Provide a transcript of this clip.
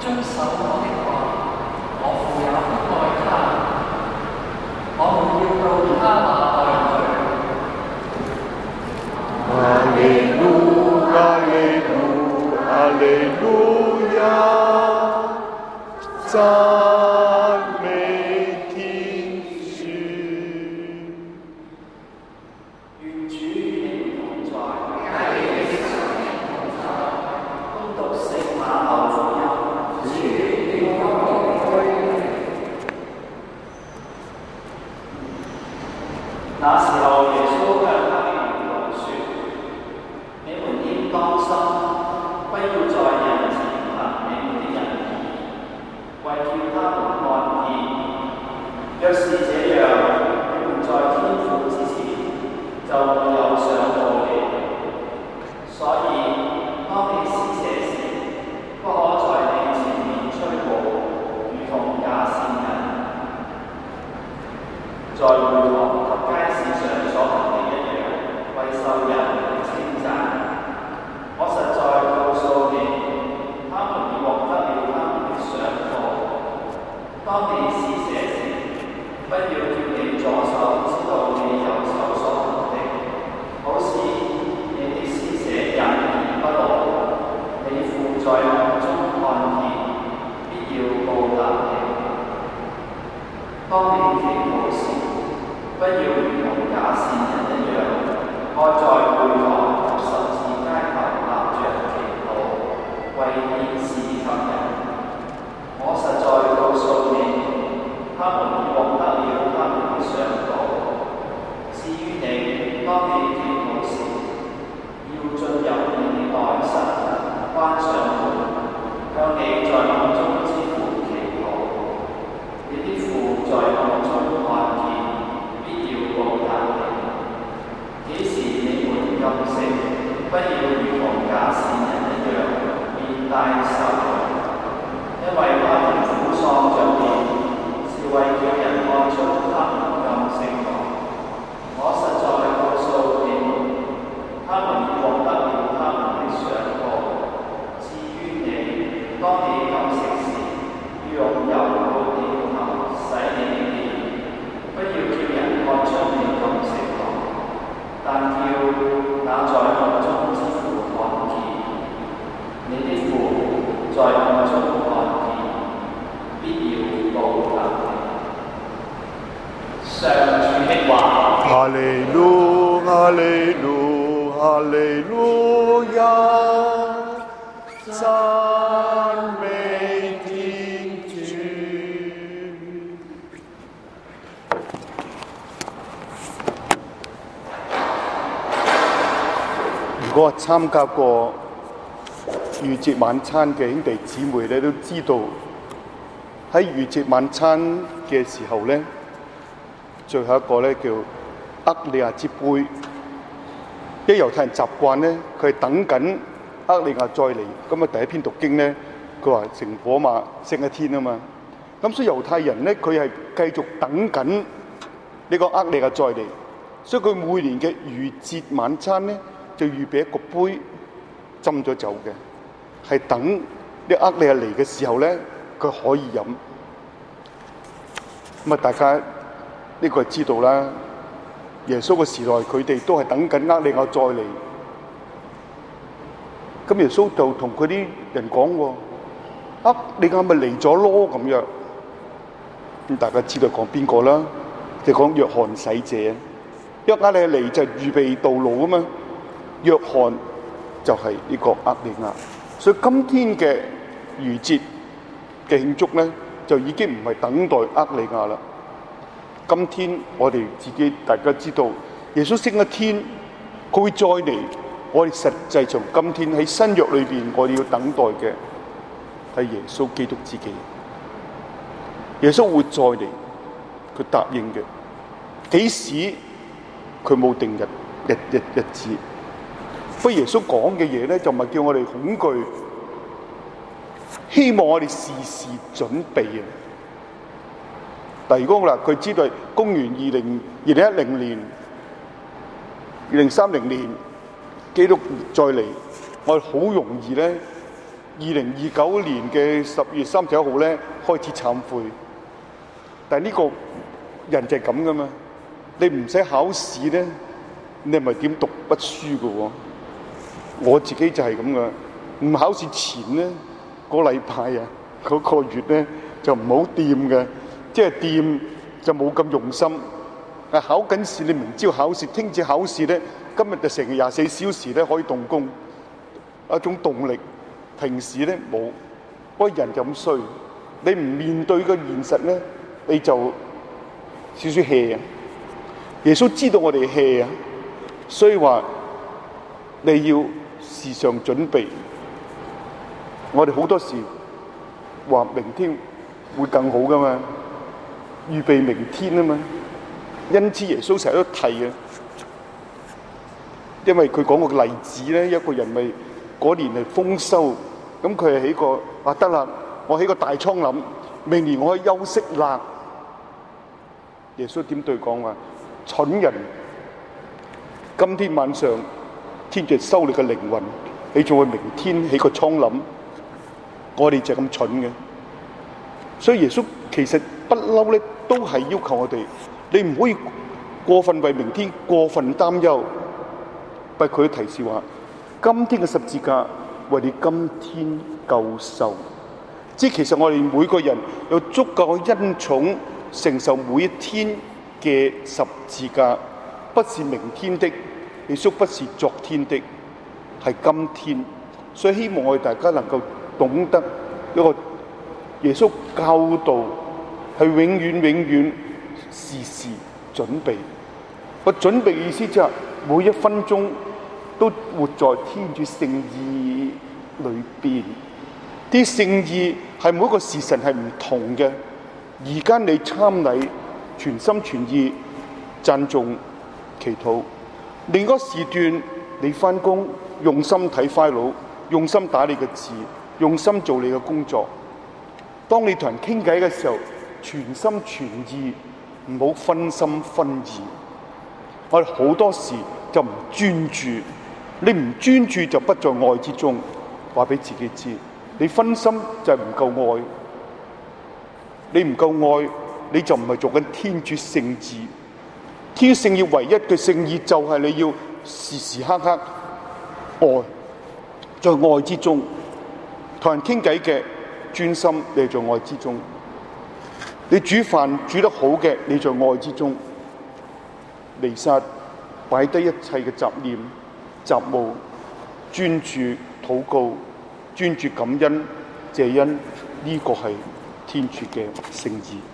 遵守我的話，我父也不愛他，我們要到他那裏去。 哈利路，哈利路，哈利路亞，讚美天主。 願主與你同在，恭讀聖馬竇福音。那時候，耶穌向他的門徒說：你們應當心，不要在人前行你們的仁義，為叫他們看見。若是這樣，你們在天父之前就沒有上報了。所以，當你施捨時，不可在你前面吹號，如同假善人在會堂及街市上所行的一樣，為受人的稱讚。我實在告訴你，他們已獲得了他們的賞報。當你施捨時，不要叫你左手知道你右手所行的，好使你的施捨隱而不露，你父在暗中看見，必要報答你。當你祈禱時，不要如同假善人一樣，愛在會堂及十字街頭立着祈禱，為見士給人。我實在告訴你，他們已獲得了他們的賞報。至於你，當你祈禱時，要進入你的內室，關上門，向你在暗中之父祈禱。你的父在暗中看見，必要報答你。幾時你們禁食，不要如同假善人一樣，面帶愁容，因為他們苦喪着臉，是為叫人看出他們禁食來。我實在告訴你們，他們已獲得了他們的賞報。至於你，當你禁食時，要用油膏你的頭，洗你的臉，不要叫人看出你禁食來，但叫那在暗中之父看見。你的父在暗中看見，必要報答你。上主的話。 哈利路，哈利路，哈利路亞，讚美天主。如果參加過逾節晚餐嘅兄弟姊妹咧，都知道喺逾節晚餐嘅時候咧，最後一個咧叫厄里亞之杯，因為猶太人習慣咧，佢係等緊厄里亞再嚟。咁啊，第一篇讀經咧，佢話成火馬升一天啊嘛。咁所以猶太人咧，佢係繼續等緊呢個厄里亞再嚟。所以佢每年嘅逾節晚餐咧，就預備一個杯斟咗酒嘅，係等呢厄里亞嚟嘅時候咧，佢可以飲。咁啊，大家呢個係知道啦。耶穌嘅時代，佢哋都係等緊厄里亞再嚟。咁耶穌就同佢啲人講喎：厄里亞咪嚟咗咯咁樣。咁大家知道講邊個啦？就講約翰洗者。因為厄里亞嚟就預備道路啊嘛。約翰就係呢個厄里亞。所以今天嘅逾節嘅慶祝咧，就已經唔係等待厄里亞啦。今天我哋自己大家知道，耶穌升一天，佢會再嚟。我哋實際上今天喺新約裏邊，我哋要等待嘅係耶穌基督自己。耶穌會再嚟，佢答應嘅。幾時佢冇定日子。不過耶穌講嘅嘢咧，就唔係叫我哋恐懼，希望我哋時時準備啊！但如果我話佢知道係公元2010年、2030年基督再嚟，我哋好容易咧 2029年嘅10月31號咧開始懺悔。但係呢個人就係咁噶嘛，你唔使考試咧，你係咪點讀筆書噶喎？我自己就係咁噶，唔考試前咧個禮拜啊，嗰個月咧就唔好掂嘅，即係掂就冇咁用心。考緊試，你明知要考試，聽朝考試咧，今日就成日24小時咧可以動工，一種動力。平時咧冇，嗰人就咁衰。你唔面對個現實咧，你就少少 hea 啊。耶穌知道我哋 hea 啊，所以話你要時常準備。我哋好多時話明天會更好噶嘛，預備明天啊嘛。因此耶穌成日都提嘅，因為佢講個例子咧，一個人咪嗰年係豐收，咁佢係起個話得啦，我起個大倉廩，明年我可以休息啦。耶穌點對講話？蠢人，今天晚上天就收你嘅靈魂，你仲會明天起個倉廩？我哋就咁蠢嘅，所以耶穌其實不嬲咧，都係要求我哋。你唔可以過分為明天過分擔憂，不過佢提示話：今天嘅十字架為你今天夠受。即係其實我哋每個人有足夠嘅恩寵承受每一天嘅十字架，不是明天的，亦都不是昨天的，係今天。所以希望我哋大家能夠懂得一個耶穌教導係永遠時時準備。個準備意思就係每一分鐘都活在天主聖意裏邊。啲聖意係每一個時辰係唔同嘅。而家你參禮，全心全意讚頌祈禱；另一個時段你返工，用心睇 file， 用心打你嘅字，用心做你嘅工作。當你同人傾偈嘅時候，全心全意，唔好分心分意。我哋好多時就唔專注，你唔專注就不在愛之中。話俾自己知，你分心就係唔夠愛，你唔夠愛，你就唔係做緊天主聖意。天主聖意唯一嘅聖意就係你要時時刻刻愛，在愛之中。同人傾偈嘅專心，你在愛之中；你煮飯煮得好嘅，你在愛之中。彌撒擺低一切嘅雜念雜務，專注禱告，專注感恩謝恩，呢個係天主嘅聖意。